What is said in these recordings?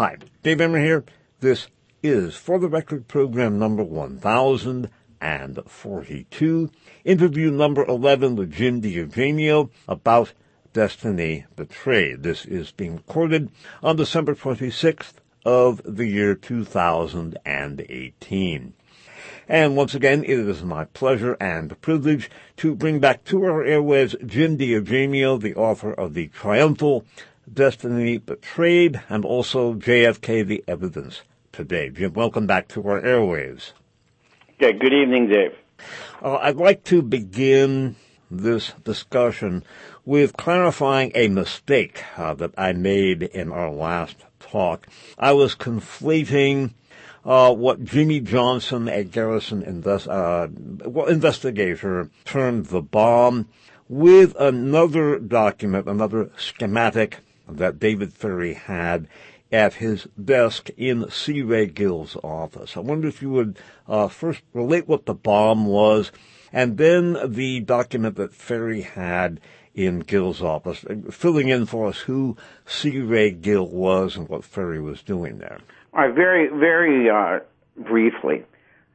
Hi, Dave Emmer here. This is For the Record program number 1042, interview number 11 with Jim DiEugenio about Destiny Betrayed. This is being recorded on December 26th of the year 2018. And once again, it is my pleasure and privilege to bring back to our airwaves Jim DiEugenio, the author of the triumphal Destiny Betrayed, and also JFK, The Evidence Today. Jim, welcome back to our airwaves. Okay, good evening, Dave. I'd like to begin this discussion with clarifying a mistake that I made in our last talk. I was conflating what Jimmy Johnson, a Garrison investigator, termed the bomb with another document, another schematic that David Ferrie had at his desk in C. Ray Gill's office. I wonder if you would first relate what the bomb was, and then the document that Ferrie had in Gill's office, filling in for us who C. Ray Gill was and what Ferrie was doing there. All right, very briefly.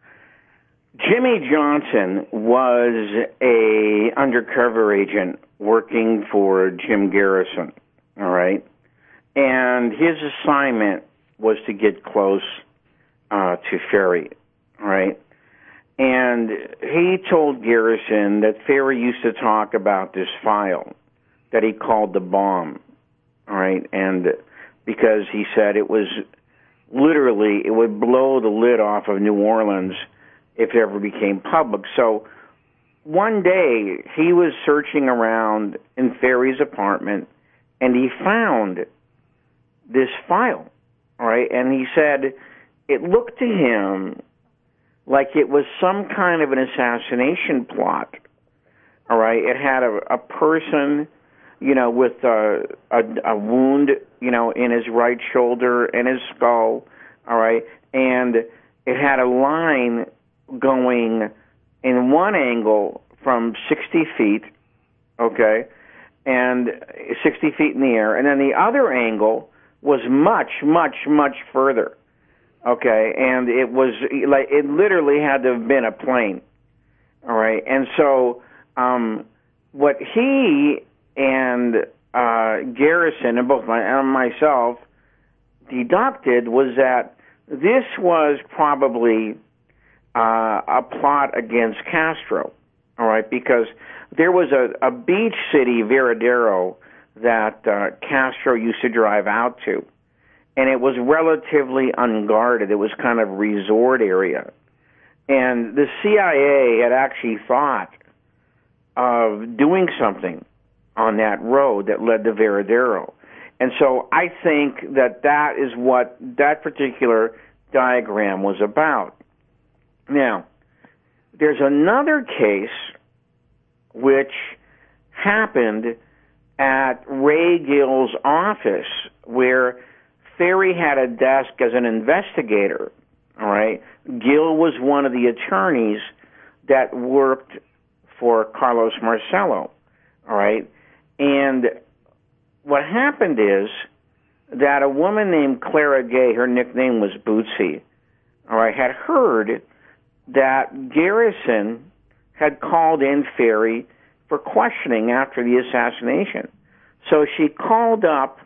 Jimmy Johnson was a undercover agent working for Jim Garrison, all right? And his assignment was to get close to Ferrie, all right? And he told Garrison that Ferrie used to talk about this file that he called the bomb, all right? And because he said it was literally, it would blow the lid off of New Orleans if it ever became public. So one day he was searching around in Ferrie's apartment and he found this file, all right? And he said it looked to him like it was some kind of an assassination plot, all right? It had a person, you know, with a wound, you know, in his right shoulder and his skull, all right? And it had a line going in one angle from 60 feet, okay, and 60 feet in the air, and then the other angle was much, much, much further, okay, and it was like it literally had to have been a plane, all right? And so what he and Garrison and both myself deducted was that this was probably a plot against Castro, all right, because there was a beach city, Veradero, that Castro used to drive out to, and it was relatively unguarded. It was kind of a resort area, and the CIA had actually thought of doing something on that road that led to Veradero. And so I think that is what that particular diagram was about. Now, there's another case which happened at Ray Gill's office where Ferrie had a desk as an investigator, all right? Gill was one of the attorneys that worked for Carlos Marcello, all right? And what happened is that a woman named Clara Gay, her nickname was Bootsy, all right, had heard that Garrison had called in Ferrie for questioning after the assassination. So she called up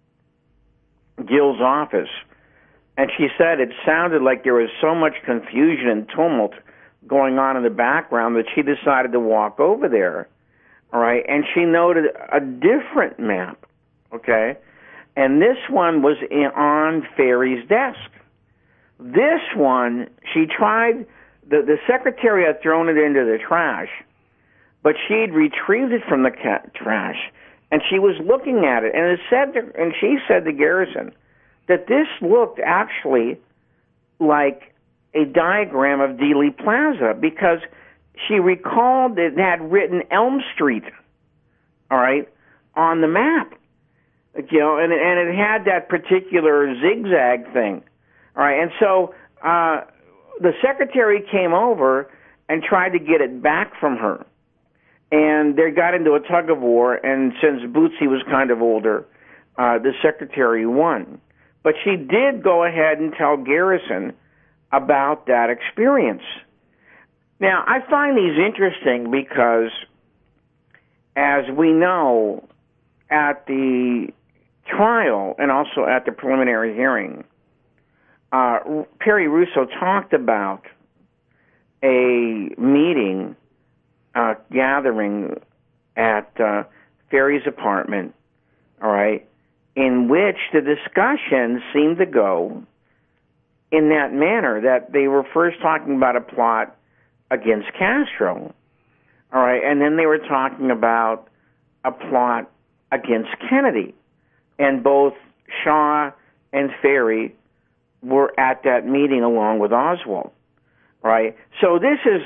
Gill's office, and she said it sounded like there was so much confusion and tumult going on in the background that she decided to walk over there, all right? And she noted a different map, okay? And this one was on Ferrie's desk. This one, she tried, the secretary had thrown it into the trash, but she'd retrieved it from the trash, and she was looking at it, and she said to Garrison that this looked actually like a diagram of Dealey Plaza because she recalled it had written Elm Street, all right, on the map, you know, and it had that particular zigzag thing, all right, and so the secretary came over and tried to get it back from her. And they got into a tug of war, and since Bootsy was kind of older, the secretary won. But she did go ahead and tell Garrison about that experience. Now, I find these interesting because, as we know, at the trial and also at the preliminary hearing, Perry Russo talked about a meeting, gathering at Ferry's apartment, all right, in which the discussion seemed to go in that manner, that they were first talking about a plot against Castro, all right, and then they were talking about a plot against Kennedy, and both Shaw and Ferry were at that meeting along with Oswald, right? So this is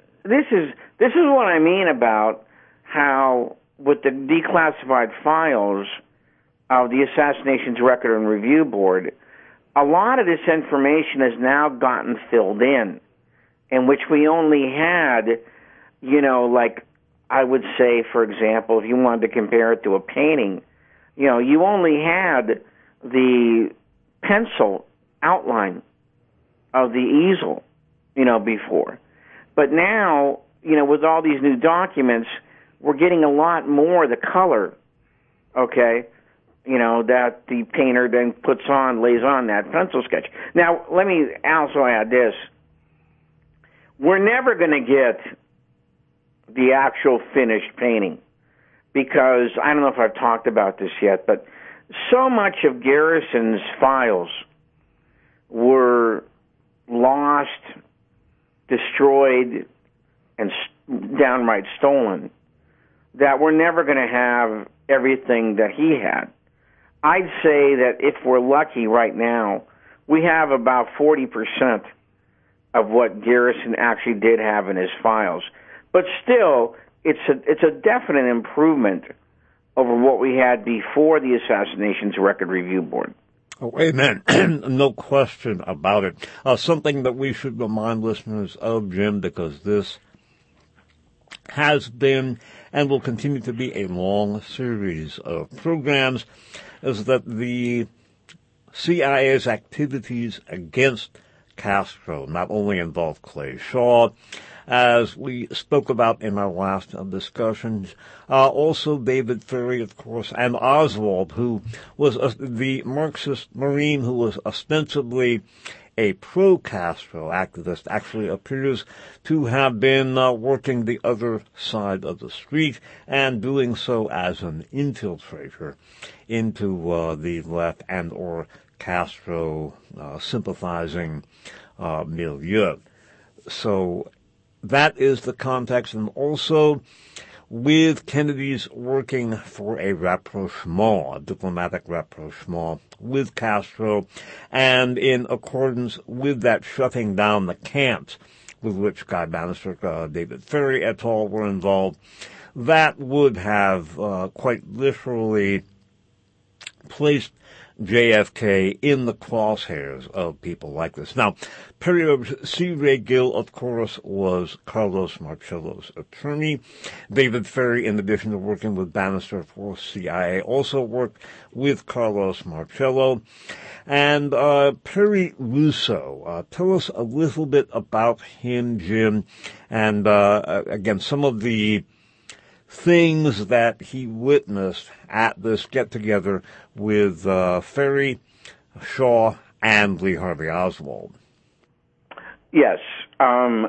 what I mean about how, with the declassified files of the Assassinations Record and Review Board, a lot of this information has now gotten filled in which we only had, like I would say, for example, if you wanted to compare it to a painting, you only had the pencil outline of the easel, before. But now, with all these new documents, we're getting a lot more the color, okay, that the painter then lays on that pencil sketch. Now, let me also add this. We're never going to get the actual finished painting because, I don't know if I've talked about this yet, but so much of Garrison's files were lost, destroyed, and downright stolen that we're never going to have everything that he had. I'd say that if we're lucky right now, we have about 40% of what Garrison actually did have in his files. But still, it's a definite improvement over what we had before the Assassinations Record Review Board. Oh, amen. No question about it. Something that we should remind listeners of, Jim, because this has been and will continue to be a long series of programs, is that the CIA's activities against Castro not only involved Clay Shaw, as we spoke about in our last discussions, also David Ferry, of course, and Oswald, who was the Marxist Marine who was ostensibly a pro-Castro activist, actually appears to have been working the other side of the street and doing so as an infiltrator into the left and or Castro sympathizing milieu. So that is the context, and also with Kennedy's working for a rapprochement, a diplomatic rapprochement with Castro, and in accordance with that shutting down the camps with which Guy Bannister, David Ferry et al. Were involved, that would have quite literally placed JFK in the crosshairs of people like this. Now, C. Ray Gill, of course, was Carlos Marcello's attorney. David Ferry, in addition to working with Bannister for CIA, also worked with Carlos Marcello. And Perry Russo, tell us a little bit about him, Jim, and again, some of the things that he witnessed at this get-together with Ferry, Shaw, and Lee Harvey Oswald. Yes. Well,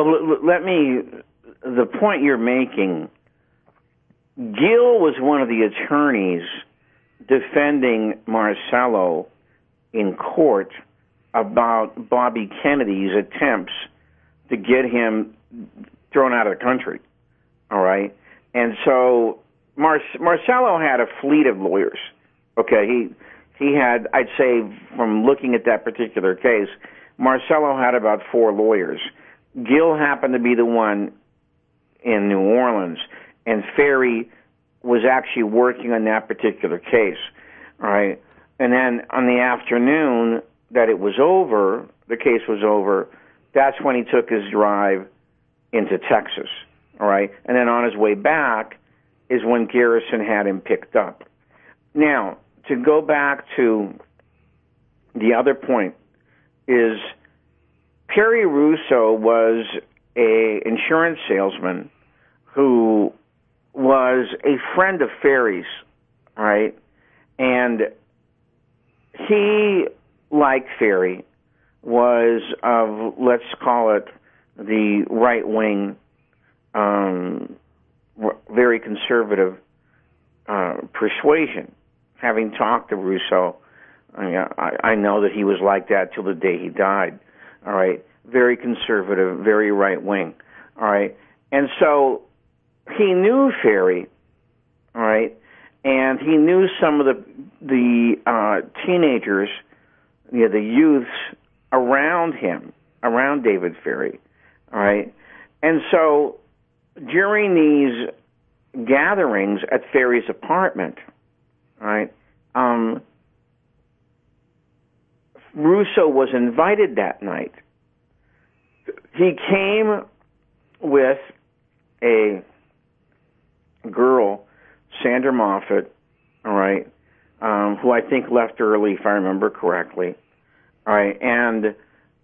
the point you're making, Gill was one of the attorneys defending Marcello in court about Bobby Kennedy's attempts to get him thrown out of the country, all right? And so Marcello had a fleet of lawyers. Okay, he had, I'd say, from looking at that particular case, Marcello had about 4 lawyers. Gill happened to be the one in New Orleans, and Ferry was actually working on that particular case. All right, and then on the afternoon that it was over, the case was over, that's when he took his drive into Texas. All right, and then on his way back is when Garrison had him picked up. Now, to go back to the other point is Perry Russo was a insurance salesman who was a friend of Ferry's, all right? And he, like Ferry, was of, let's call it, the right-wing, very conservative persuasion. Having talked to Russo, I know that he was like that till the day he died, all right? Very conservative, very right-wing, all right? And so he knew Ferry, all right? And he knew some of the teenagers, the youths around him, around David Ferry, all right? And so during these gatherings at Ferry's apartment, all right, Russo was invited that night. He came with a girl, Sandra Moffat, all right, who I think left early, if I remember correctly, all right, and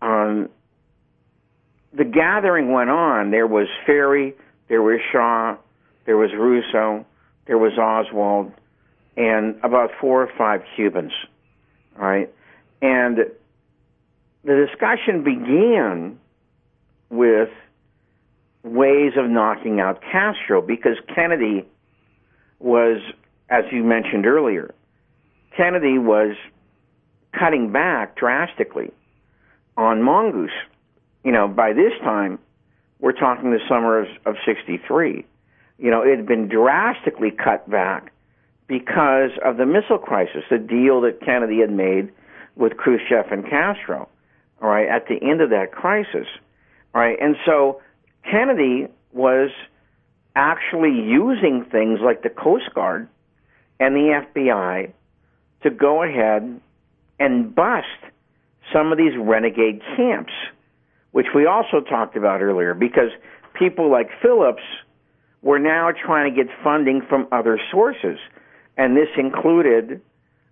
the gathering went on. There was Ferry, there was Shaw, there was Russo, there was Oswald, and about 4 or 5 Cubans, all right, and the discussion began with ways of knocking out Castro, because Kennedy was, as you mentioned earlier, Kennedy was cutting back drastically on Mongoose. By this time, we're talking the summer of 63. It had been drastically cut back because of the missile crisis, the deal that Kennedy had made with Khrushchev and Castro, all right, at the end of that crisis. All right, and so Kennedy was actually using things like the Coast Guard and the FBI to go ahead and bust some of these renegade camps, which we also talked about earlier, because people like Phillips were now trying to get funding from other sources, and this included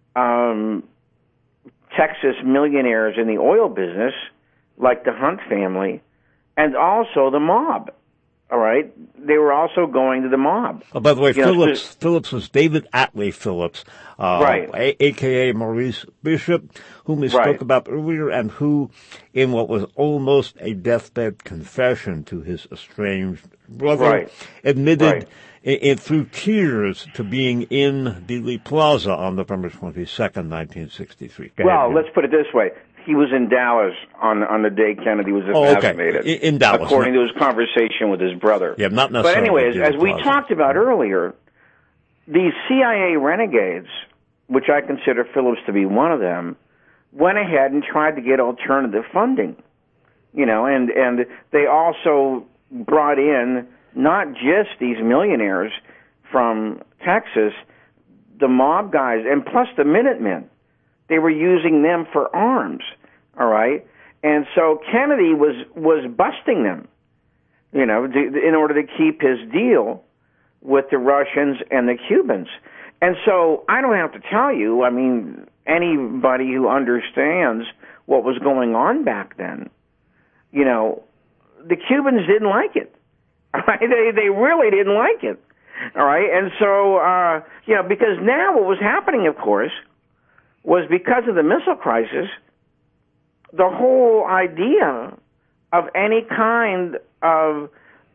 Texas millionaires in the oil business, like the Hunt family, and also the mob. All right, they were also going to the mob. Oh, by the way, Phillips was David Atlee Phillips, right, a.k.a. Maurice Bishop, whom we spoke about earlier, and who, in what was almost a deathbed confession to his estranged brother, admitted through tears to being in Dealey Plaza on November 22nd, 1963. Well, let's put it this way. He was in Dallas on the day Kennedy was assassinated. Oh, okay. In Dallas. According to his conversation with his brother. Yeah, not necessarily. But anyways, as we talked about earlier, these CIA renegades, which I consider Phillips to be one of them, went ahead and tried to get alternative funding. And they also brought in not just these millionaires from Texas, the mob guys, and plus the Minutemen. They were using them for arms, all right? And so Kennedy was busting them, in order to keep his deal with the Russians and the Cubans. And so I don't have to tell you, anybody who understands what was going on back then, the Cubans didn't like it. Right? They really didn't like it, all right? And so, because now what was happening, of course, was because of the missile crisis, the whole idea of any kind of,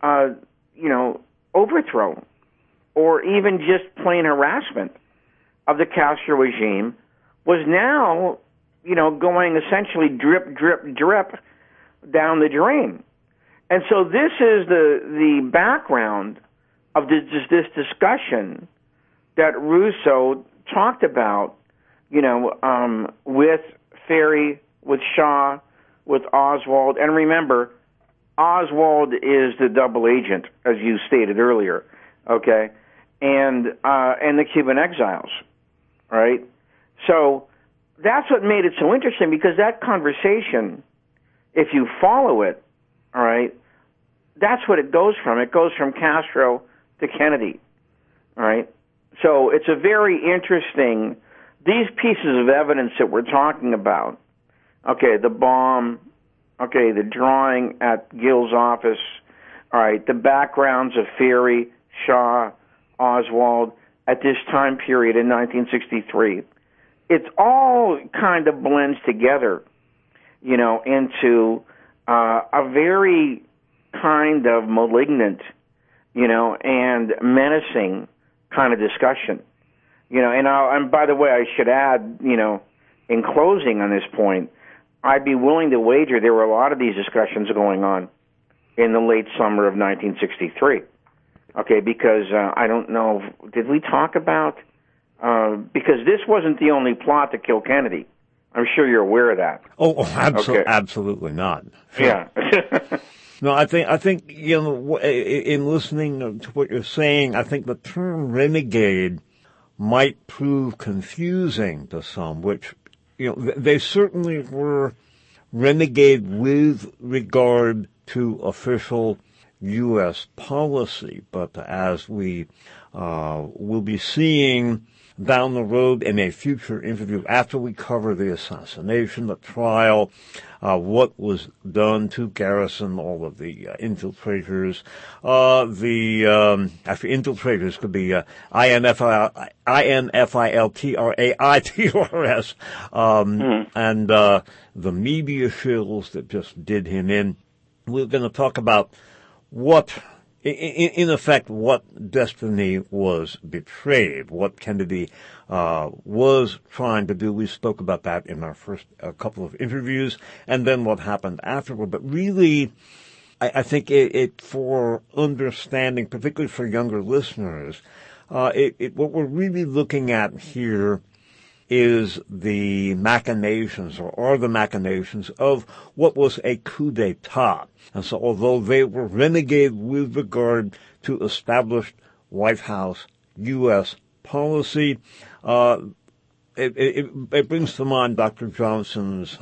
overthrow or even just plain harassment of the Castro regime was now, going essentially drip, drip, drip down the drain. And so this is the background of this discussion that Russo talked about, with Ferry, with Shaw, with Oswald. And remember, Oswald is the double agent, as you stated earlier, okay? And the Cuban exiles, right? So that's what made it so interesting, because that conversation, if you follow it, all right, that's what it goes from. It goes from Castro to Kennedy, all right? So it's a very interesting these pieces of evidence that we're talking about, okay, the bomb, okay, the drawing at Gill's office, all right, the backgrounds of Ferry, Shaw, Oswald at this time period in 1963, it's all kind of blends together, into a very kind of malignant, and menacing kind of discussion. And by the way, I should add, in closing on this point, I'd be willing to wager there were a lot of these discussions going on in the late summer of 1963. Okay, because I don't know, did we talk about, because this wasn't the only plot to kill Kennedy. I'm sure you're aware of that. Okay. Absolutely not. Sure. Yeah. No, I think, in listening to what you're saying, I think the term renegade might prove confusing to some, which, they certainly were renegade with regard to official U.S. policy, but as we will be seeing down the road in a future interview after we cover the assassination, the trial, what was done to Garrison, all of the infiltrators, actually infiltrators could be INFILTRAITRS, and the media shills that just did him in. We're going to talk about what, in effect, what Destiny was betrayed, what Kennedy was trying to do. We spoke about that in our first couple of interviews, and then what happened afterward. But really, I think it for understanding, particularly for younger listeners, what we're really looking at here is the machinations, or are the machinations, of what was a coup d'etat. And so although they were renegade with regard to established White House U.S. policy, it brings to mind Dr. Johnson's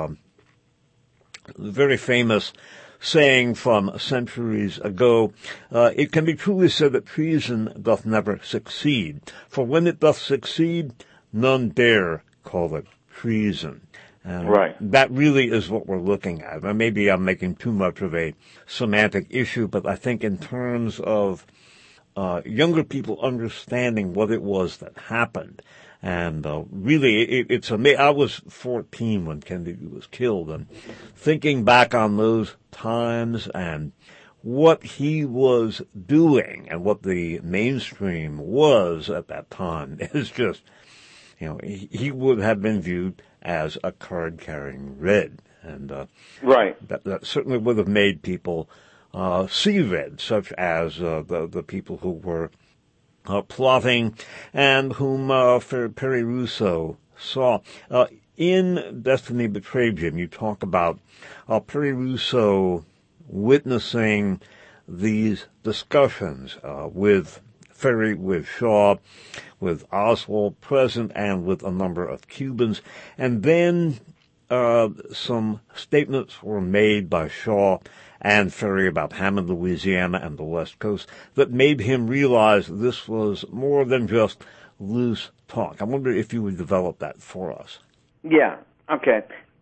very famous saying from centuries ago, it can be truly said that treason doth never succeed, for when it doth succeed, none dare call it treason. And right. That really is what we're looking at. Maybe I'm making too much of a semantic issue, but I think in terms of younger people understanding what it was that happened, and really, it's amazing. I was 14 when Kennedy was killed, and thinking back on those times and what he was doing and what the mainstream was at that time is just, he would have been viewed as a card-carrying Red. And right. That certainly would have made people see red, such as the people who were plotting and whom Perry Russo saw. In Destiny Betrayed Jim, you talk about Perry Russo witnessing these discussions with Ferry, with Shaw, with Oswald present, and with a number of Cubans. And then some statements were made by Shaw and Ferry about Hammond, Louisiana, and the West Coast that made him realize this was more than just loose talk. I wonder if you would develop that for us. Yeah, okay.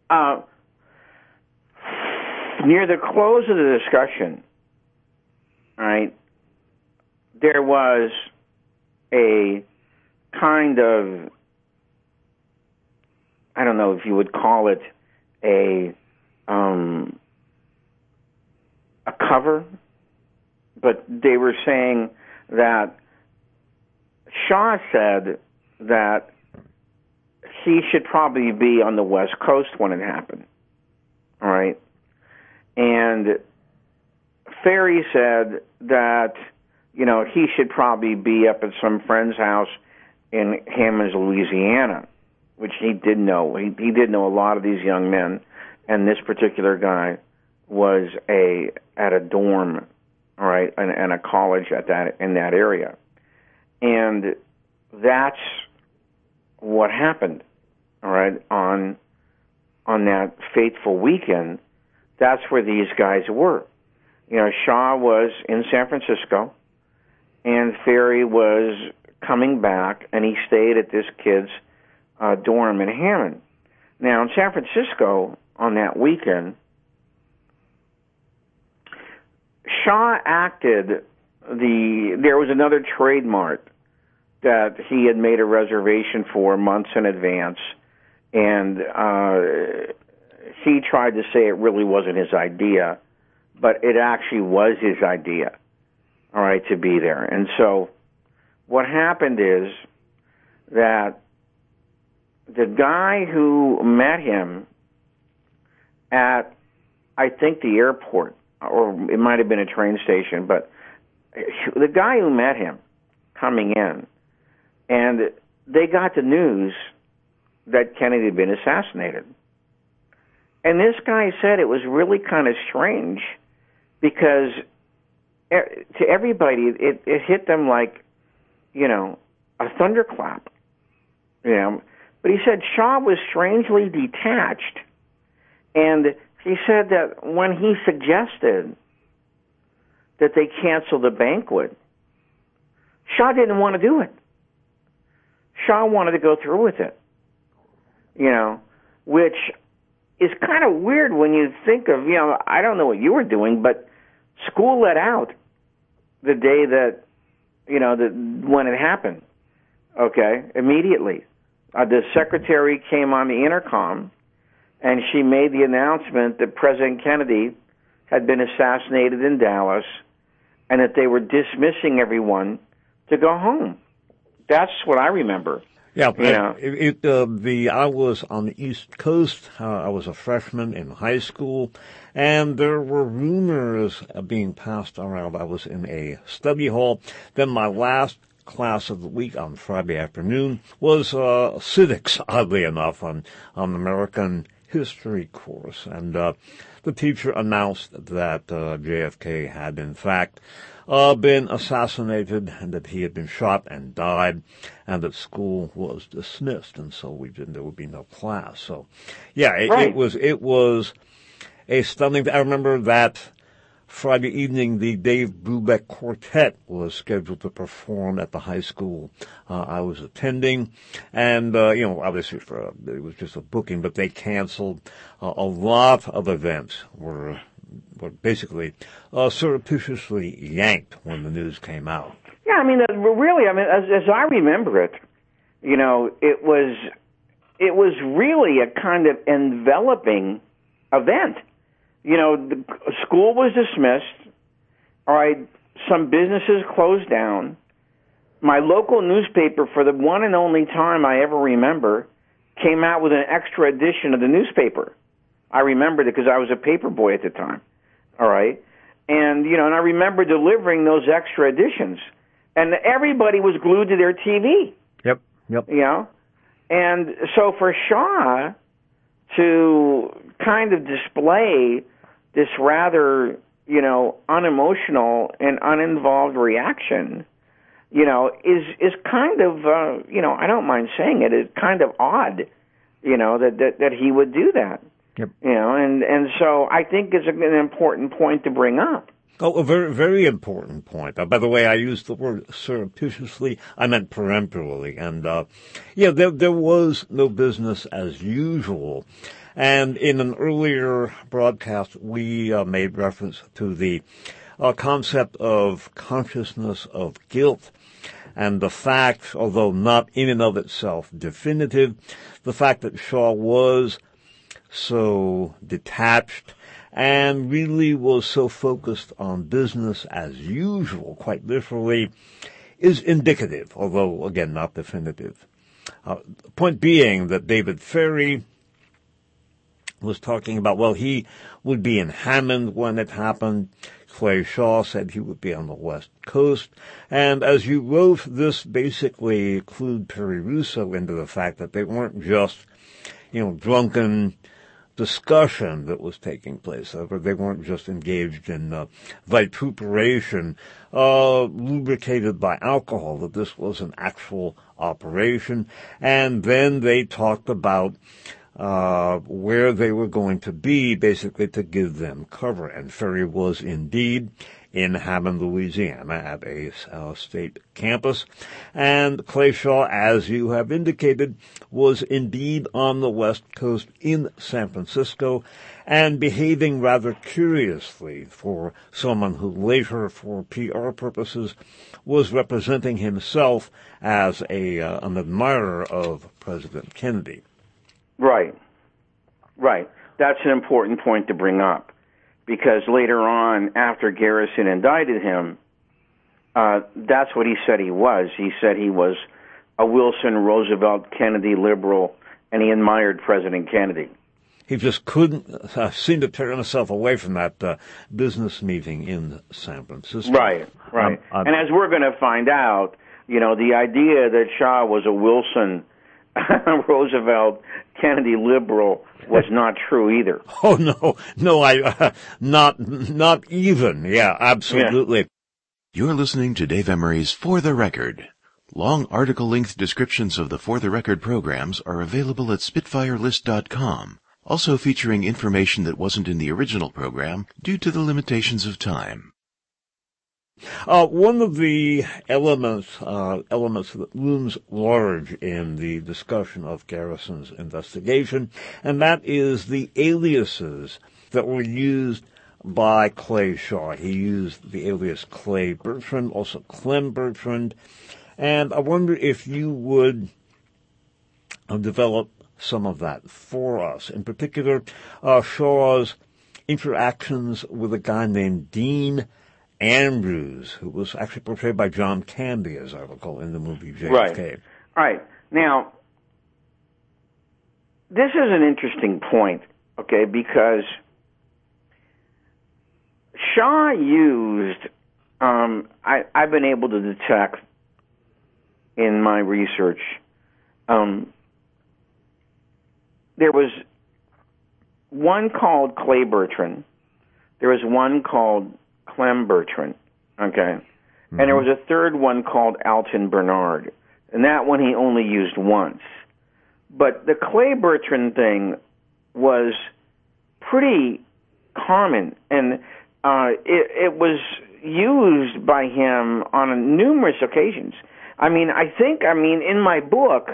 Near the close of the discussion, right, there was a kind of, I don't know if you would call it a cover, but they were saying that Shaw said that he should probably be on the West Coast when it happened, all right? And Ferry said that, he should probably be up at some friend's house in Hammond, Louisiana, which he did know. He did know a lot of these young men, and this particular guy was at a dorm, all right, and a college in that area. And that's what happened, all right, on that fateful weekend. That's where these guys were. Shaw was in San Francisco, and Ferry was coming back, and he stayed at this kid's dorm in Hammond. Now, in San Francisco, on that weekend, Shaw acted there was another Trade Mart that he had made a reservation for months in advance, and he tried to say it really wasn't his idea, but it actually was his idea, all right, to be there. And so what happened is that the guy who met him at, I think, the airport, or it might have been a train station, but the guy who met him coming in, and they got the news that Kennedy had been assassinated. And this guy said it was really kind of strange because to everybody, it hit them like, a thunderclap. But he said Shaw was strangely detached. And he said that when he suggested that they cancel the banquet, Shaw didn't want to do it. Shaw wanted to go through with it, which is kind of weird when you think of, I don't know what you were doing, but school let out the day that, when it happened, okay, immediately. The secretary came on the intercom, and she made the announcement that President Kennedy had been assassinated in Dallas, and that they were dismissing everyone to go home. That's what I remember. Yeah, I was on the East Coast. I was a freshman in high school, and there were rumors being passed around. I was in a study hall. Then my last class of the week on Friday afternoon was civics, oddly enough, on American history course. And the teacher announced that JFK had, in fact, been assassinated, and that he had been shot and died, and that school was dismissed, and so there would be no class. So, yeah, it was a stunning. I remember that Friday evening, the Dave Brubeck Quartet was scheduled to perform at the high school I was attending, and obviously it was just a booking, but they canceled. A lot of events were basically surreptitiously yanked when the news came out. Yeah, really, as I remember it, it was really a kind of enveloping event. The school was dismissed. All right, some businesses closed down. My local newspaper, for the one and only time I ever remember, came out with an extra edition of the newspaper. I remembered it because I was a paper boy at the time. All right, and and I remember delivering those extra editions, and everybody was glued to their TV. Yep. And so for Shaw to kind of display this rather, unemotional and uninvolved reaction, is kind of, I don't mind saying it, is kind of odd, that he would do that. Yep. And so I think it's an important point to bring up. Oh, a very, very important point. By the way, I used the word surreptitiously. I meant peremptorily. And, there was no business as usual. And in an earlier broadcast, we made reference to the concept of consciousness of guilt, and the fact, although not in and of itself definitive, the fact that Shaw was so detached and really was so focused on business as usual, quite literally, is indicative, although, again, not definitive. Point being that David Ferrie was talking about, he would be in Hammond when it happened. Clay Shaw said he would be on the West Coast. And as you wrote, this basically clued Perry Russo into the fact that they weren't just, drunken discussion that was taking place. They weren't just engaged in vituperation, lubricated by alcohol, that this was an actual operation. And then they talked about where they were going to be, basically to give them cover. And Ferry was indeed in Hammond, Louisiana, at a state campus. And Clay Shaw, as you have indicated, was indeed on the West Coast in San Francisco, and behaving rather curiously for someone who later, for PR purposes, was representing himself as an admirer of President Kennedy. Right. That's an important point to bring up, because later on, after Garrison indicted him, that's what he said he was. He said he was a Wilson, Roosevelt, Kennedy liberal, and he admired President Kennedy. He just couldn't seem to tear himself away from that business meeting in San Francisco. Right. And as we're going to find out, the idea that Shaw was a Wilson, Roosevelt, Kennedy liberal was not true either. Oh no, not even. Yeah, absolutely. Yeah. You're listening to Dave Emery's For the Record. Long article-length descriptions of the For the Record programs are available at SpitfireList.com, also featuring information that wasn't in the original program due to the limitations of time. One of the elements that looms large in the discussion of Garrison's investigation, and that is the aliases that were used by Clay Shaw. He used the alias Clay Bertrand, also Clem Bertrand, and I wonder if you would develop some of that for us. In particular, Shaw's interactions with a guy named Dean Andrews, who was actually portrayed by John Candy, as I recall, in the movie JFK. Right. Now, this is an interesting point, okay, because Shaw used, I've been able to detect in my research, there was one called Clay Bertrand, there was one called Clem Bertrand, okay? Mm-hmm. And there was a third one called Alton Bernard, and that one he only used once. But the Clay Bertrand thing was pretty common, and it was used by him on numerous occasions. In my book,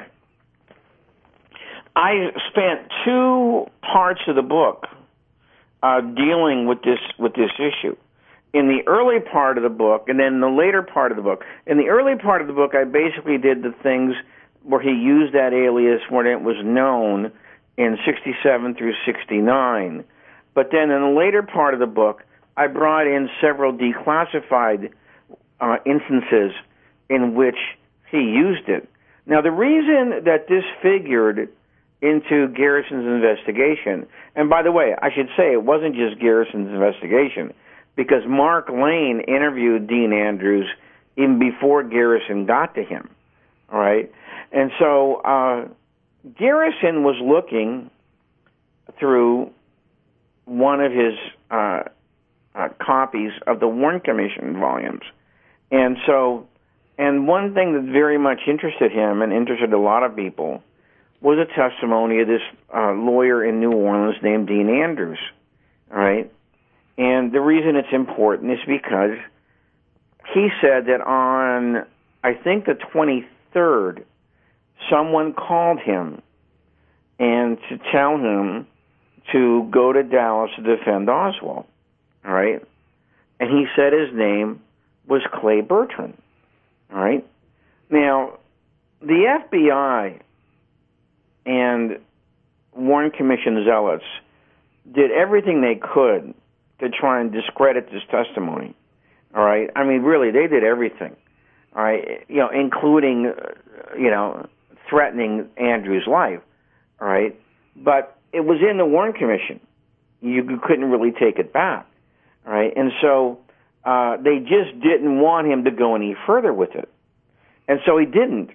I spent 2 parts of the book dealing with this issue. In the early part of the book, and then the later part of the book. In the early part of the book, I basically did the things where he used that alias when it was known in 67 through 69. But then in the later part of the book, I brought in several declassified instances in which he used it. Now, the reason that this figured into Garrison's investigation, and by the way, I should say it wasn't just Garrison's investigation, because Mark Lane interviewed Dean Andrews even before Garrison got to him, all right? And so Garrison was looking through one of his copies of the Warren Commission volumes. And one thing that very much interested him and interested a lot of people was a testimony of this lawyer in New Orleans named Dean Andrews, all right? And the reason it's important is because he said that on, I think, the 23rd, someone called him and to tell him to go to Dallas to defend Oswald, all right? And he said his name was Clay Bertrand, all right? Now, the FBI and Warren Commission zealots did everything they could to try and discredit this testimony, all right? I mean, really, they did everything, all right? Including, threatening Andrews' life, all right? But it was in the Warren Commission. You couldn't really take it back, all right? And so they just didn't want him to go any further with it. And so he didn't.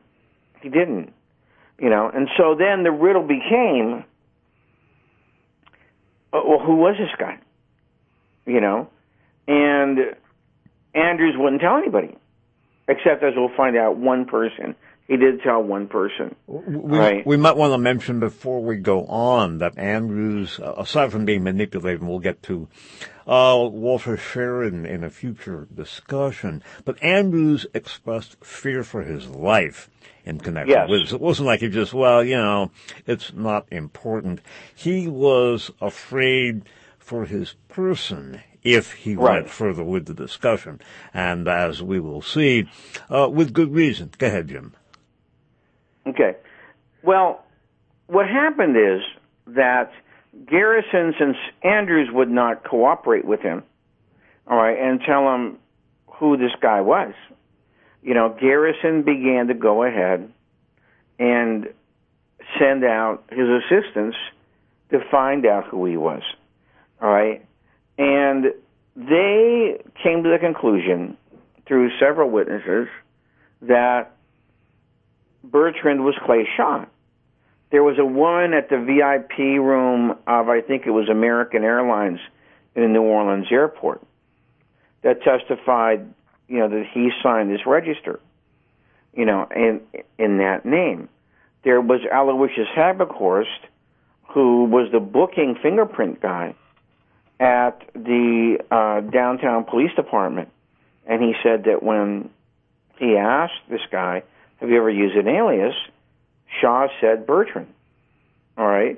And so then the riddle became, well, who was this guy? And Andrews wouldn't tell anybody, except, as we'll find out, one person He did tell one person. We might want to mention before we go on that Andrews, aside from being manipulated, and we'll get to Walter Sharon in a future discussion, but Andrews expressed fear for his life in connection with this. It wasn't like he just, it's not important. He was afraid for his person if he went further with the discussion. And as we will see, with good reason. Go ahead, Jim. Okay. Well, what happened is that Garrison, since Andrews would not cooperate with him, all right, and tell him who this guy was, Garrison began to go ahead and send out his assistants to find out who he was, all right? And they came to the conclusion, through several witnesses, that Bertrand was Clay Shaw. There was a woman at the VIP room of, I think it was American Airlines in the New Orleans airport, that testified, that he signed this register, in that name. There was Aloysius Haberkorst, who was the booking fingerprint guy at the downtown police department. And he said that when he asked this guy, have you ever used an alias? Shaw said Bertrand. All right?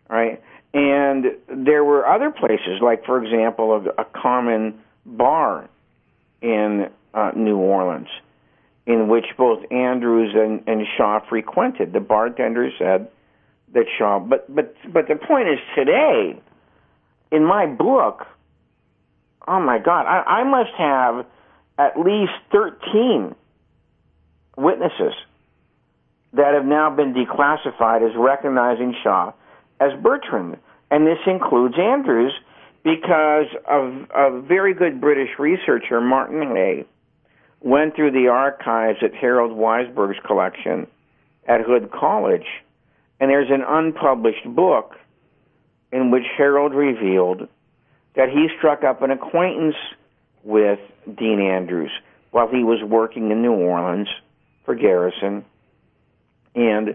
And there were other places, like, for example, a common bar in New Orleans, in which both Andrews and Shaw frequented. The bartender said that Shaw... But the point is, today, in my book, oh, my God, I must have at least 13 witnesses that have now been declassified as recognizing Shaw as Bertrand. And this includes Andrews, because a very good British researcher, Martin Hay, went through the archives at Harold Weisberg's collection at Hood College, and there's an unpublished book in which Harold revealed that he struck up an acquaintance with Dean Andrews while he was working in New Orleans for Garrison, and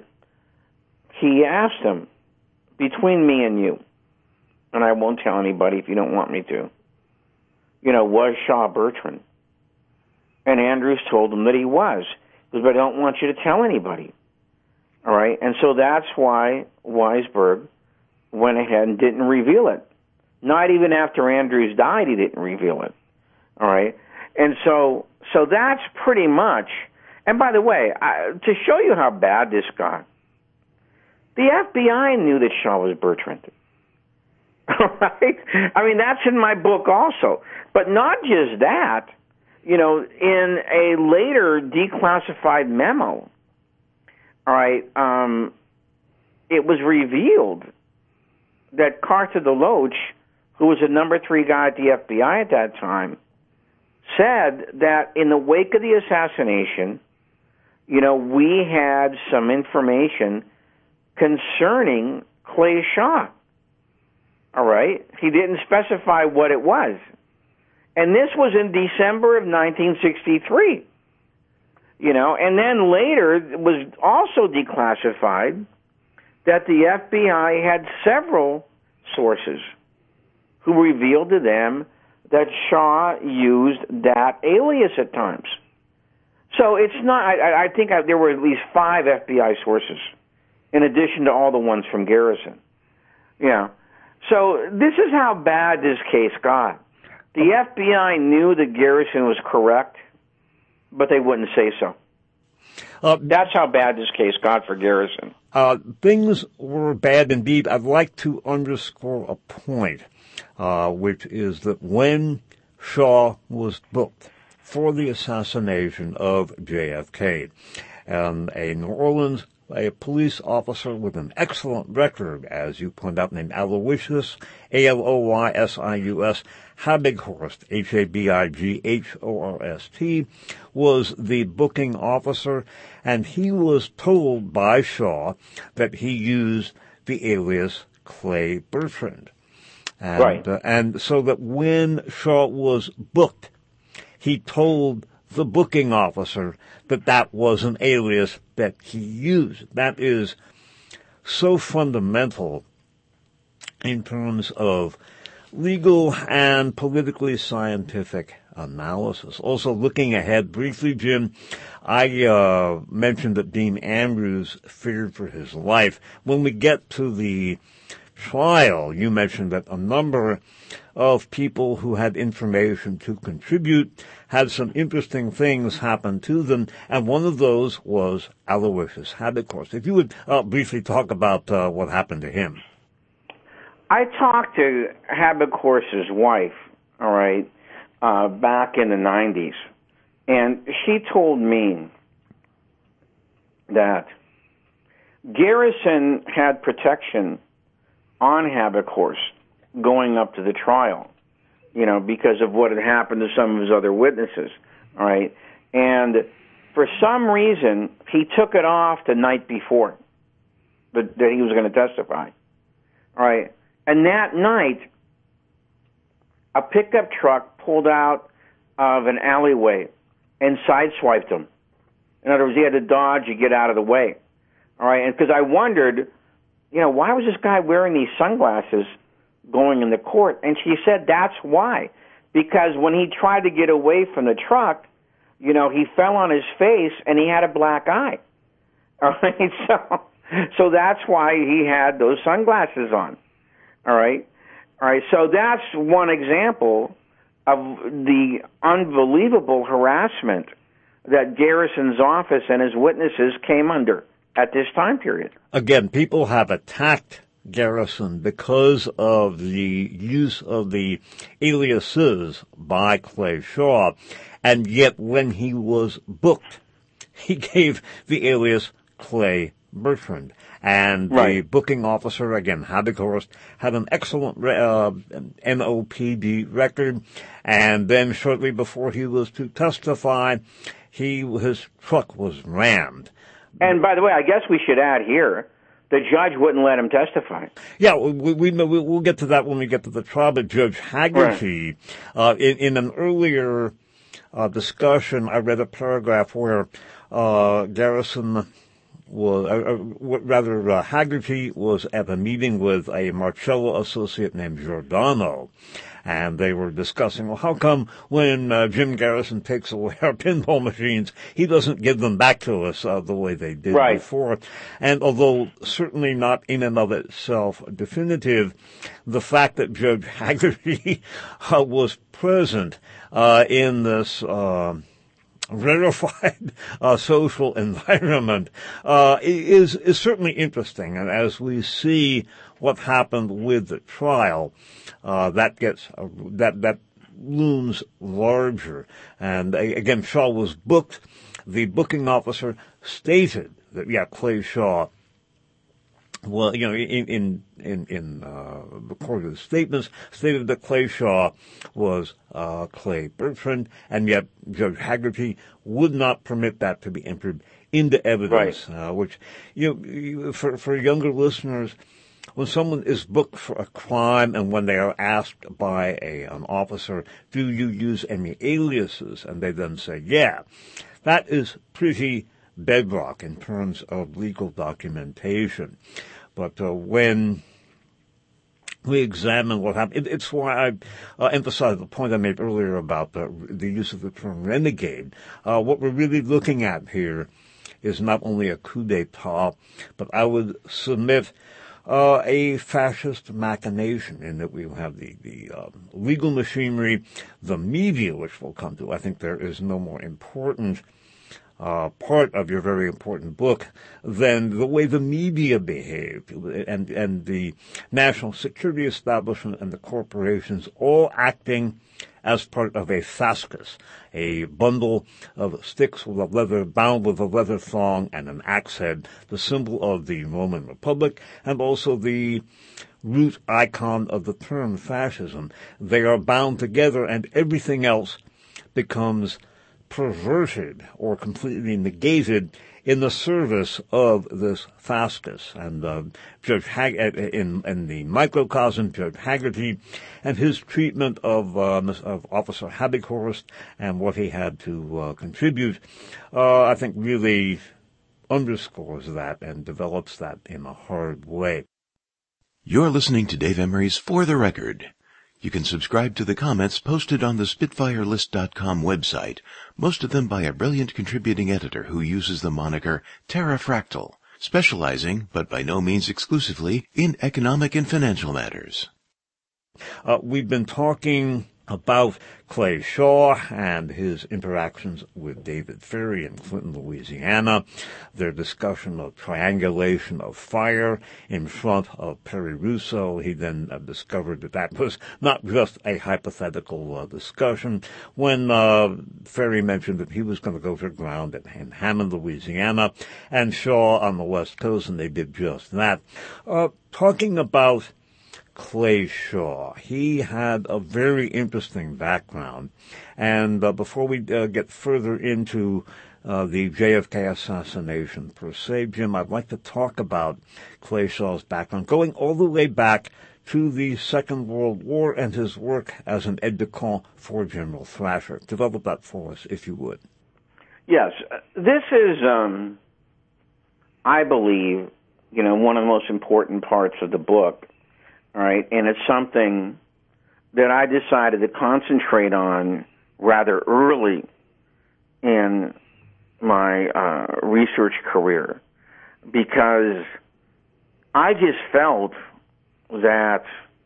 he asked him, between me and you, and I won't tell anybody if you don't want me to, was Shaw Bertrand? And Andrews told him that he was. He goes, but I don't want you to tell anybody. All right? And so that's why Weisberg went ahead and didn't reveal it. Not even after Andrews died, he didn't reveal it. All right? And so that's pretty much... And by the way, to show you how bad this got, the FBI knew that Shaw was Bertrand. Right? I mean, that's in my book also. But not just that. In a later declassified memo, all right, it was revealed that Carter DeLoach, who was the number 3 guy at the FBI at that time, said that in the wake of the assassination, we had some information concerning Clay Shaw. All right? He didn't specify what it was. And this was in December of 1963. And then later it was also declassified that the FBI had several sources who revealed to them that Shaw used that alias at times. So it's not, I think there were at least 5 FBI sources, in addition to all the ones from Garrison. Yeah. So this is how bad this case got. The FBI knew that Garrison was correct, but they wouldn't say so. That's how bad this case got for Garrison. Things were bad indeed. I'd like to underscore a point, which is that when Shaw was booked for the assassination of JFK, and a New Orleans police officer with an excellent record, as you point out, named Aloysius, Aloysius, Habighorst, Habighorst, was the booking officer, and he was told by Shaw that he used the alias Clay Bertrand. And, right. And so that when Shaw was booked, he told the booking officer that was an alias that he used. That is so fundamental in terms of legal and politically scientific analysis. Also, looking ahead briefly, Jim, I mentioned that Dean Andrews feared for his life. When we get to the trial, you mentioned that a number of people who had information to contribute had some interesting things happen to them, and one of those was Aloysius Habekost. If you would briefly talk about what happened to him. I talked to Habekost's wife, all right, back in the 90s, and she told me that Garrison had protection on Habekost going up to the trial, because of what had happened to some of his other witnesses, all right? And for some reason, he took it off the night before that he was going to testify, all right? And that night, a pickup truck pulled out of an alleyway and sideswiped him. In other words, he had to dodge to get out of the way, all right? And because I wondered, why was this guy wearing these sunglasses going in the court? And she said that's why. Because when he tried to get away from the truck, he fell on his face and he had a black eye. All right, so that's why he had those sunglasses on. All right, so that's one example of the unbelievable harassment that Garrison's office and his witnesses came under at this time period. Again, people have attacked Garrison because of the use of the aliases by Clay Shaw, and yet when he was booked, he gave the alias Clay Bertrand. And the booking officer, again, Habekost, had an excellent NOPD record, and then shortly before he was to testify, his truck was rammed. And by the way, I guess we should add here, the judge wouldn't let him testify. Yeah, we'll get to that when we get to the trial, but Judge Haggerty, in an earlier discussion, I read a paragraph where Garrison Haggerty was at a meeting with a Marcello associate named Giordano, and they were discussing, well, how come when Jim Garrison takes away our pinball machines, he doesn't give them back to us the way they did before? And although certainly not in and of itself definitive, the fact that Judge Haggerty was present in this rarefied social environment is certainly interesting. And as we see what happened with the trial, that looms larger. And again, Shaw was booked. The booking officer stated that Clay Shaw, well, in recorded statements, stated that Clay Shaw was Clay Bertrand, and yet Judge Haggerty would not permit that to be entered into evidence, which, for younger listeners, when someone is booked for a crime and when they are asked by an officer, do you use any aliases? And they then say, yeah, that is pretty bedrock in terms of legal documentation. But when we examine what happened, it's why I emphasized the point I made earlier about the use of the term renegade. What we're really looking at here is not only a coup d'etat, but I would submit a fascist machination in that we have the legal machinery, the media, which we'll come to. I think there is no more important part of your very important book than the way the media behaved, and the national security establishment and the corporations all acting as part of a fascus, a bundle of sticks with a leather, bound with a leather thong and an axe head, the symbol of the Roman Republic, and also the root icon of the term fascism. They are bound together, and everything else becomes perverted or completely negated in the service of this Fascus. And Judge in the microcosm, Judge Haggerty and his treatment of Officer Habighurst and what he had to contribute, I think really underscores that and develops that in a hard way. You're listening to Dave Emery's For the Record. You can subscribe to the comments posted on the SpitfireList.com website, most of them by a brilliant contributing editor who uses the moniker Terrafractal, specializing, but by no means exclusively, in economic and financial matters. We've been talking about Clay Shaw and his interactions with David Ferrie in Clinton, Louisiana, their discussion of triangulation of fire in front of Perry Russo. He then discovered that was not just a hypothetical discussion when Ferrie mentioned that he was going to go to ground in Hammond, Louisiana, and Shaw on the West Coast, and they did just that. Talking about Clay Shaw. He had a very interesting background. And before we get further into the JFK assassination per se, Jim, I'd like to talk about Clay Shaw's background, going all the way back to the Second World War and his work as an aide-de-camp for General Thrasher. Develop that for us, if you would. Yes. This is, I believe, one of the most important parts of the book. All right, and it's something that I decided to concentrate on rather early in my research career because I just felt that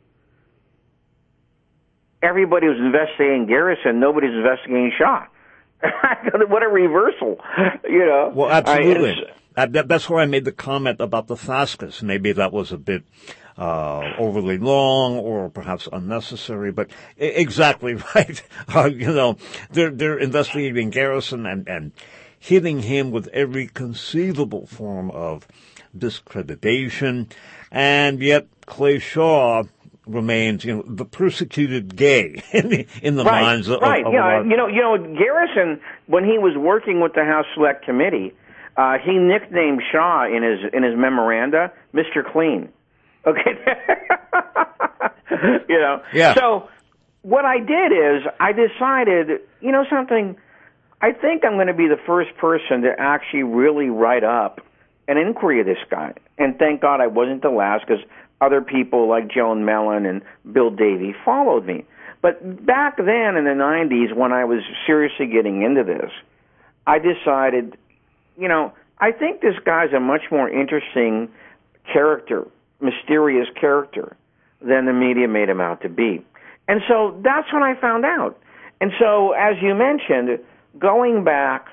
everybody was investigating Garrison, nobody's investigating Shaw. What a reversal, Well, absolutely. That's where I made the comment about the Fascus. Maybe that was a bit overly long or perhaps unnecessary, but exactly right. They're investigating Garrison and hitting him with every conceivable form of discreditation, and yet Clay Shaw remains, the persecuted gay in the minds of right. Garrison, when he was working with the House Select Committee, he nicknamed Shaw in his memoranda Mr. Clean. Okay. Yeah. So what I did is I decided, something, I think I'm going to be the first person to actually really write up an inquiry of this guy. And thank God I wasn't the last because other people like Joan Mellon and Bill Davey followed me. But back then in the 90s when I was seriously getting into this, I decided, I think this guy's a much more interesting character, mysterious character, than the media made him out to be. And so that's when I found out. And so, as you mentioned, going back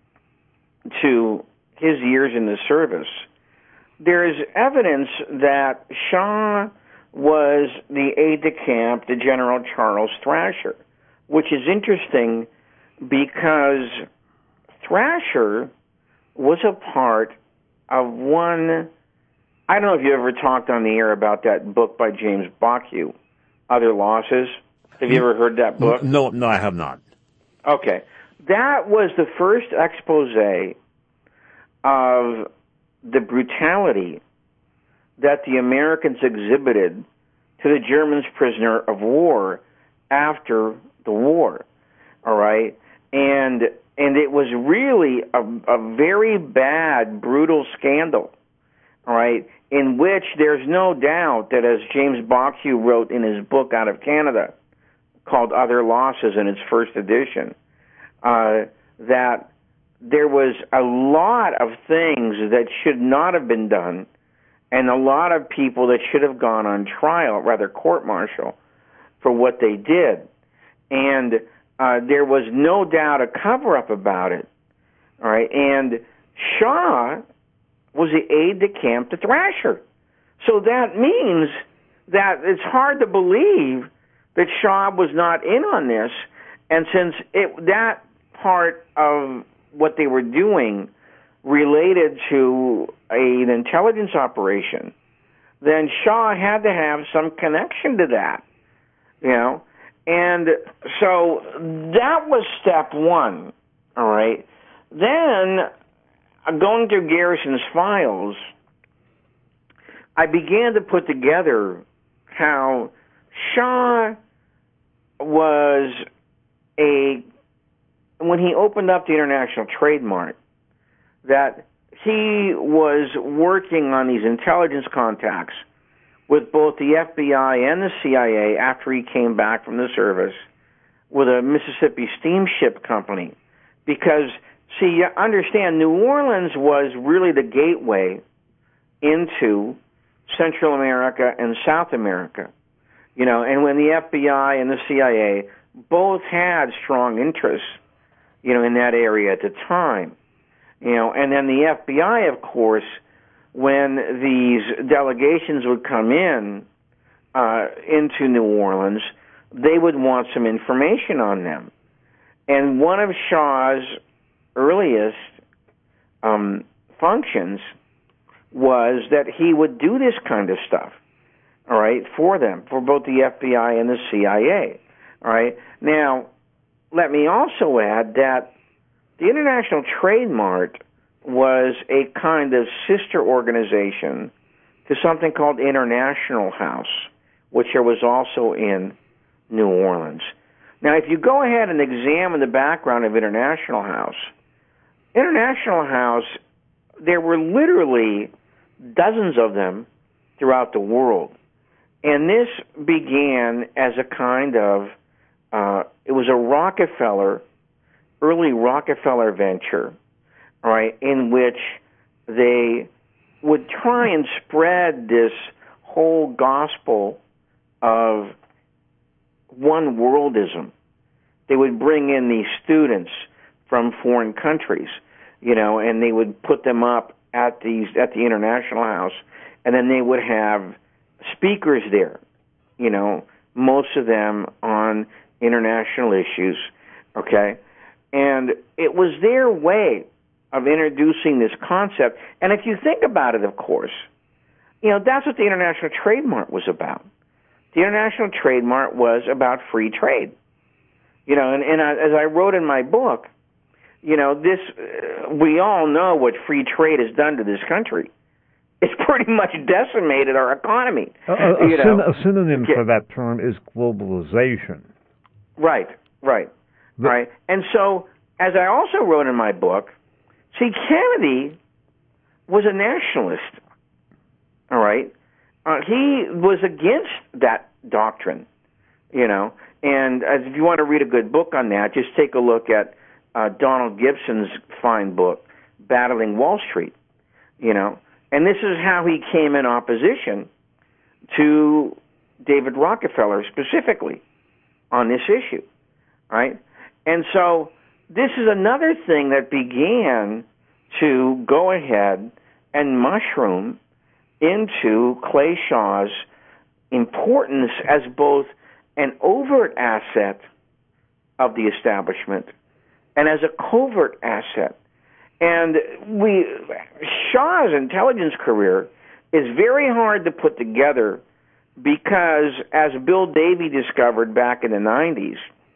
to his years in the service, there's evidence that Shaw was the aide-de-camp to General Charles Thrasher, which is interesting because Thrasher was a part of one. I don't know if you ever talked on the air about that book by James Bocchio, Other Losses. Have you ever heard that book? No, I have not. Okay. That was the first expose of the brutality that the Americans exhibited to the Germans' prisoner of war after the war. All right? And it was really a very bad, brutal scandal. All right, in which there's no doubt that, as James Bocchio wrote in his book out of Canada, called Other Losses in its first edition, that there was a lot of things that should not have been done, and a lot of people that should have gone on trial, rather court-martial, for what they did. And there was no doubt a cover-up about it. All right, and Shaw was the aide-de-camp to Thrasher. So that means that it's hard to believe that Shaw was not in on this, and since that part of what they were doing related to an intelligence operation, then Shaw had to have some connection to that, And so that was step one, all right? Then going through Garrison's files, I began to put together how Shah was when he opened up the International Trade Mart, that he was working on these intelligence contacts with both the FBI and the CIA after he came back from the service with a Mississippi Steamship Company. Because, see, you understand, New Orleans was really the gateway into Central America and South America. You know, and when the FBI and the CIA both had strong interests, you know, in that area at the time, you know, and then the FBI, of course, when these delegations would come in into New Orleans, they would want some information on them. And one of Shah's earliest functions was that he would do this kind of stuff, all right, for them, for both the FBI and the CIA, all right. Now, let me also add that the International Trade Mart was a kind of sister organization to something called International House, which was also in New Orleans. Now, if you go ahead and examine the background of International House, there were literally dozens of them throughout the world. And this began as a kind of, it was a early Rockefeller venture, all right, in which they would try and spread this whole gospel of one worldism. They would bring in these students from foreign countries, you know, and they would put them up at the International House, and then they would have speakers there, you know, most of them on international issues, okay? And it was their way of introducing this concept. And if you think about it, of course, you know, that's what the International Trade Mart was about. The International Trade Mart was about free trade. You know, and as I wrote in my book, you know, this, we all know what free trade has done to this country. It's pretty much decimated our economy. A synonym for that term is globalization. Right. And so, as I also wrote in my book, see, Kennedy was a nationalist, all right? He was against that doctrine, you know, and if you want to read a good book on that, just take a look at Donald Gibson's fine book, Battling Wall Street, you know, and this is how he came in opposition to David Rockefeller specifically on this issue, right? And so this is another thing that began to go ahead and mushroom into Clay Shaw's importance as both an overt asset of the establishment and as a covert asset. And Shaw's intelligence career is very hard to put together because, as Bill Davy discovered back in the 90s,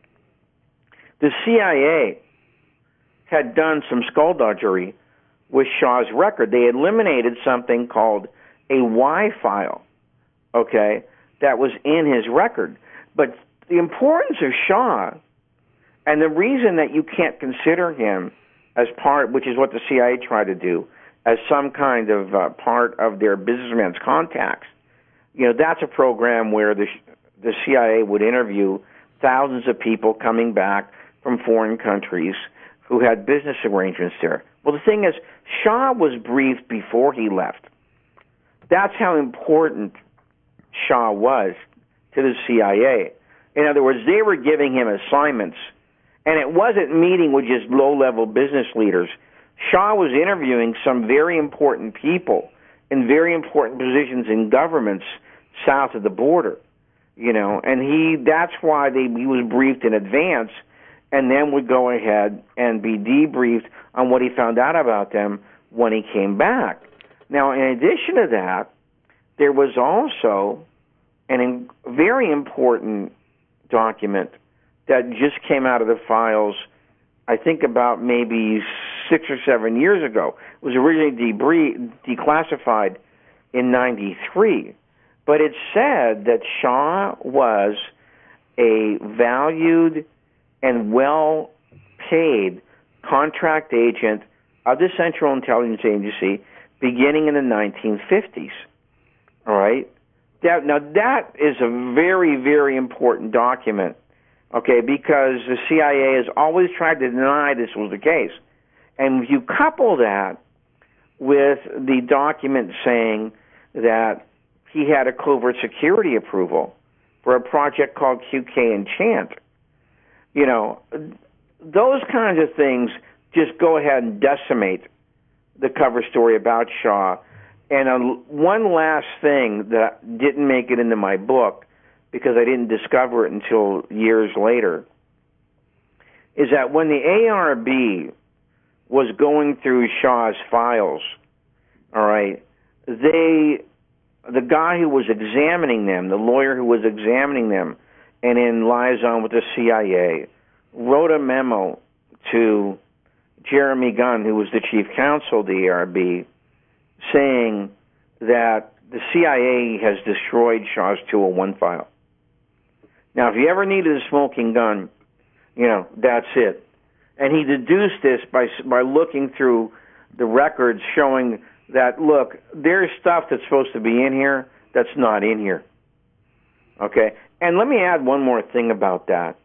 the CIA had done some skullduggery with Shaw's record. They eliminated something called a Y file, okay, that was in his record. But the importance of Shaw, and the reason that you can't consider him as part, which is what the CIA tried to do, as some kind of part of their businessman's contacts, you know, that's a program where the CIA would interview thousands of people coming back from foreign countries who had business arrangements there. Well, the thing is, Shaw was briefed before he left. That's how important Shaw was to the CIA. In other words, they were giving him assignments, and it wasn't meeting with just low-level business leaders. Shaw was interviewing some very important people in very important positions in governments south of the border, you know, and that's why he was briefed in advance and then would go ahead and be debriefed on what he found out about them when he came back. Now, in addition to that, there was also a very important document that just came out of the files, I think about maybe 6 or 7 years ago. It was originally declassified in 93. But it said that Shaw was a valued and well-paid contract agent of the Central Intelligence Agency beginning in the 1950s. All right? Now, that is a very, very important document, okay, because the CIA has always tried to deny this was the case. And if you couple that with the document saying that he had a covert security approval for a project called QK Enchant, you know, those kinds of things just go ahead and decimate the cover story about Shaw. And one last thing that didn't make it into my book, because I didn't discover it until years later, is that when the ARB was going through Shaw's files, all right, the guy who was examining them, the lawyer who was examining them, and in liaison with the CIA, wrote a memo to Jeremy Gunn, who was the chief counsel of the ARB, saying that the CIA has destroyed Shaw's 201 file. Now, if you ever needed a smoking gun, you know, that's it. And he deduced this by looking through the records showing that, look, there's stuff that's supposed to be in here that's not in here. Okay? And let me add one more thing about that.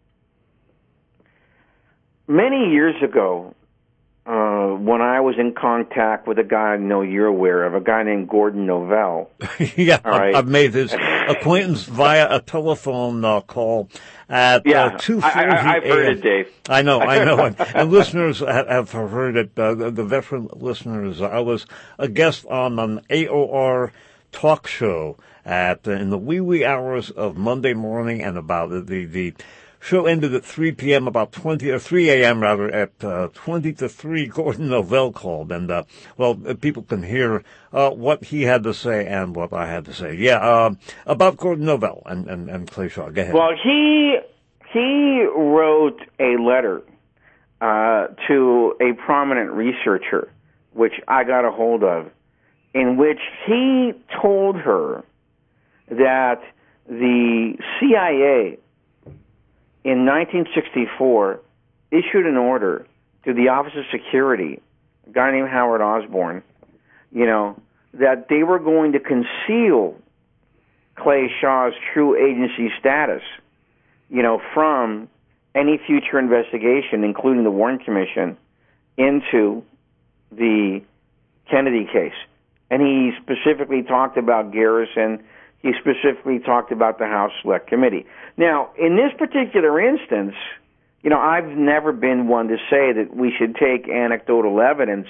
Many years ago, when I was in contact with a guy I know you're aware of, a guy named Gordon Novell. Yeah, right. I've made his acquaintance via a telephone call at 2:40 I've heard it, Dave. I know. And listeners have heard it, the veteran listeners. I was a guest on an AOR talk show in the wee hours of Monday morning, and about the show ended at 3 p.m., about 3 a.m. rather, at 20 to 3, Gordon Novell called. And, people can hear what he had to say and what I had to say. Yeah, about Gordon Novell and Clay Shaw. Go ahead. Well, he wrote a letter to a prominent researcher, which I got a hold of, in which he told her that the CIA in 1964 issued an order to the Office of Security, a guy named Howard Osborne, you know, that they were going to conceal Clay Shaw's true agency status, you know, from any future investigation, including the Warren Commission, into the Kennedy case. And he specifically talked about Garrison. He specifically talked about the House Select Committee. Now, in this particular instance, you know, I've never been one to say that we should take anecdotal evidence,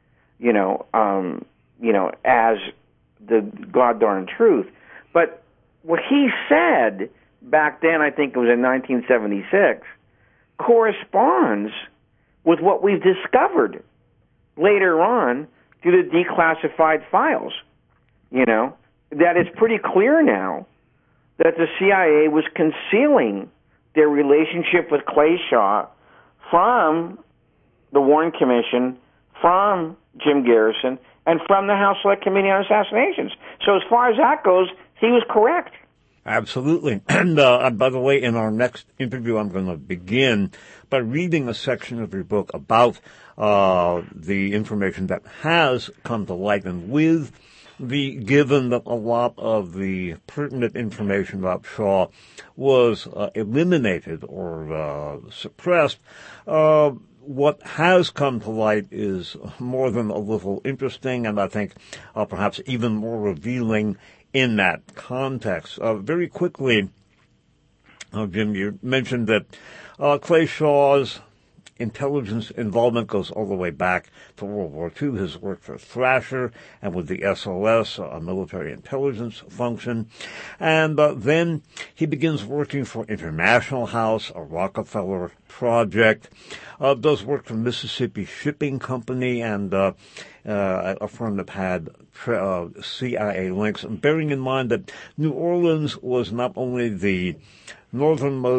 as the god-darn truth. But what he said back then, I think it was in 1976, corresponds with what we've discovered later on through the declassified files, you know, that it's pretty clear now that the CIA was concealing their relationship with Clay Shaw from the Warren Commission, from Jim Garrison, and from the House Select Committee on Assassinations. So as far as that goes, he was correct. Absolutely. And by the way, in our next interview, I'm going to begin by reading a section of your book about the information that has come to light, and given that a lot of the pertinent information about Shaw was eliminated or suppressed, what has come to light is more than a little interesting, and I think perhaps even more revealing in that context. Very quickly, Jim, you mentioned that Clay Shaw's intelligence involvement goes all the way back to World War II, his work for Thrasher and with the SOS, a military intelligence function. And then he begins working for International House, a Rockefeller project, does work for Mississippi Shipping Company and a firm that had CIA links. And bearing in mind that New Orleans was not only the northernmost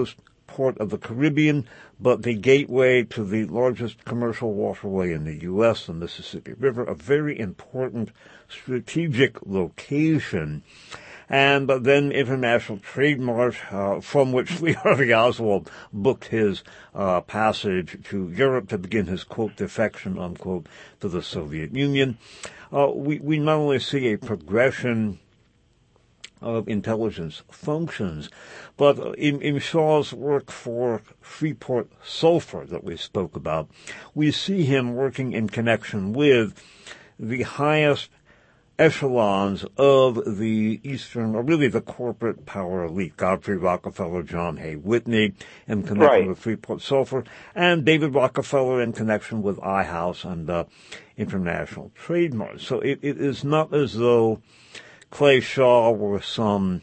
port of the Caribbean, but the gateway to the largest commercial waterway in the U.S., the Mississippi River, a very important strategic location. And then International Trade Mart, from which Lee Harvey Oswald booked his passage to Europe to begin his, quote, defection, unquote, to the Soviet Union. We not only see a progression of intelligence functions, but in Shaw's work for Freeport Sulphur that we spoke about, we see him working in connection with the highest echelons of the Eastern, or really the corporate power elite, Godfrey Rockefeller, John Hay Whitney, in connection with Freeport Sulphur, and David Rockefeller in connection with iHouse and International Trade Mart. So it is not as though Clay Shaw were some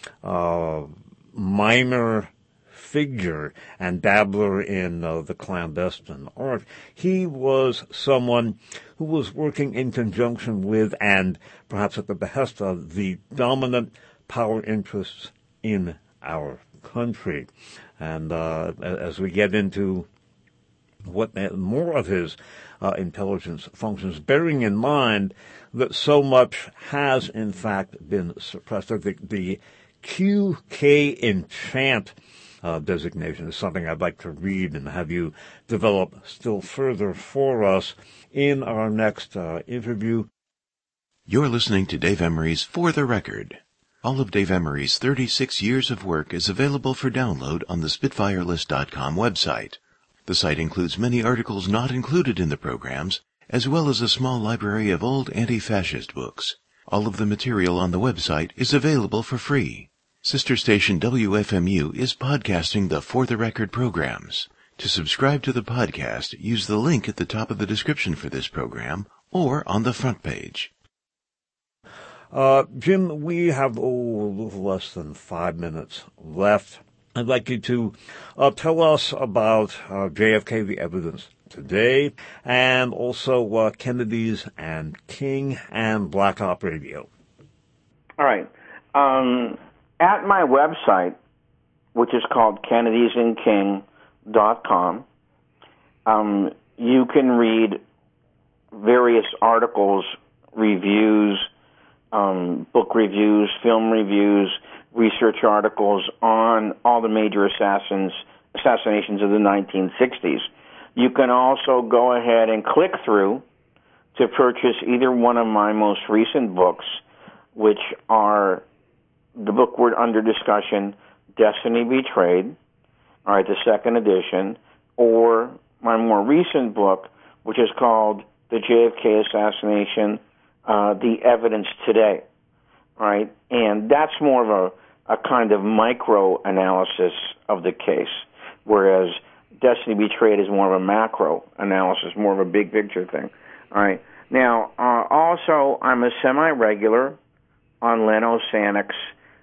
minor figure and dabbler in the clandestine art. He was someone who was working in conjunction with, and perhaps at the behest of, the dominant power interests in our country. And as we get into what more of his intelligence functions, bearing in mind that so much has in fact been suppressed. The QK Enchant designation is something I'd like to read and have you develop still further for us in our next interview. You're listening to Dave Emery's For the Record. All of Dave Emery's 36 years of work is available for download on the SpitfireList.com website. The site includes many articles not included in the programs, as well as a small library of old anti-fascist books. All of the material on the website is available for free. Sister station WFMU is podcasting the For the Record programs. To subscribe to the podcast, use the link at the top of the description for this program or on the front page. Jim, we have a little less than 5 minutes left. I'd like you to tell us about JFK, the evidence today, and also Kennedy's and King and Black Op Radio. All right. At my website, which is called kennedysandking.com, you can read various articles, reviews, book reviews, film reviews, research articles on all the major assassinations of the 1960s. You can also go ahead and click through to purchase either one of my most recent books, which are the book we're under discussion, Destiny Betrayed, all right, the second edition, or my more recent book, which is called The JFK Assassination, The Evidence Today, right? And that's more of a kind of micro-analysis of the case, whereas Destiny Betrayed is more of a macro-analysis, more of a big-picture thing, all right? Now, also, I'm a semi-regular on Leno Sanek's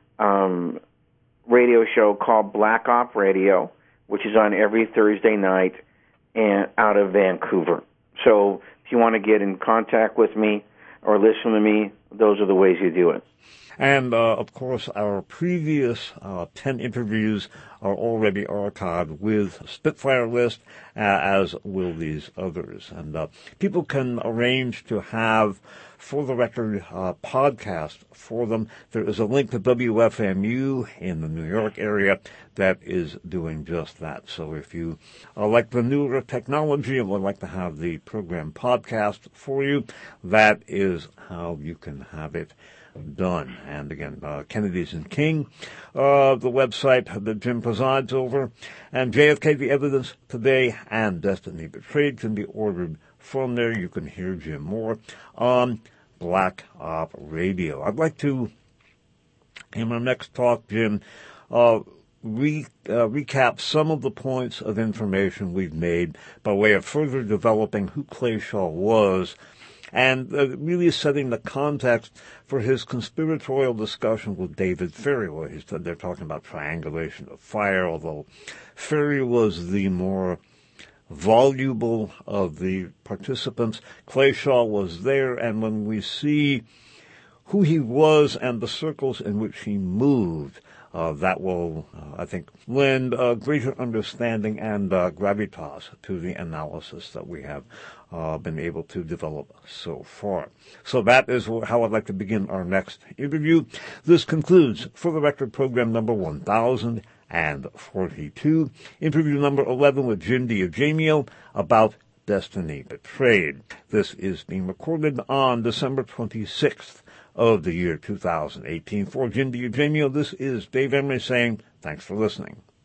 radio show called Black Op Radio, which is on every Thursday night and out of Vancouver. So if you want to get in contact with me or listen to me, those are the ways you do it. And, of course, our previous 10 interviews are already archived with Spitfire List, as will these others. And people can arrange to have For the Record podcast for them. There is a link to WFMU in the New York area that is doing just that. So if you like the newer technology and would like to have the program podcast for you, that is how you can have it done. And again, Kennedy's and King, the website that Jim presides over, and JFK, The Evidence Today, and Destiny Betrayed can be ordered from there. You can hear Jim more on Black Op Radio. I'd like to, in our next talk, Jim, recap some of the points of information we've made by way of further developing who Clay Shaw was, and really setting the context for his conspiratorial discussion with David Ferrie, where he said they're talking about triangulation of fire, although Ferrie was the more voluble of the participants. Clay Shaw was there, and when we see who he was and the circles in which he moved, that will, I think, lend greater understanding and gravitas to the analysis that we have been able to develop so far. So that is how I'd like to begin our next interview. This concludes For the Record program number 1042, interview number 11 with Jim DiEugenio about Destiny Betrayed. This is being recorded on December 26th of the year 2018. For Jim DiEugenio, this is Dave Emery saying thanks for listening.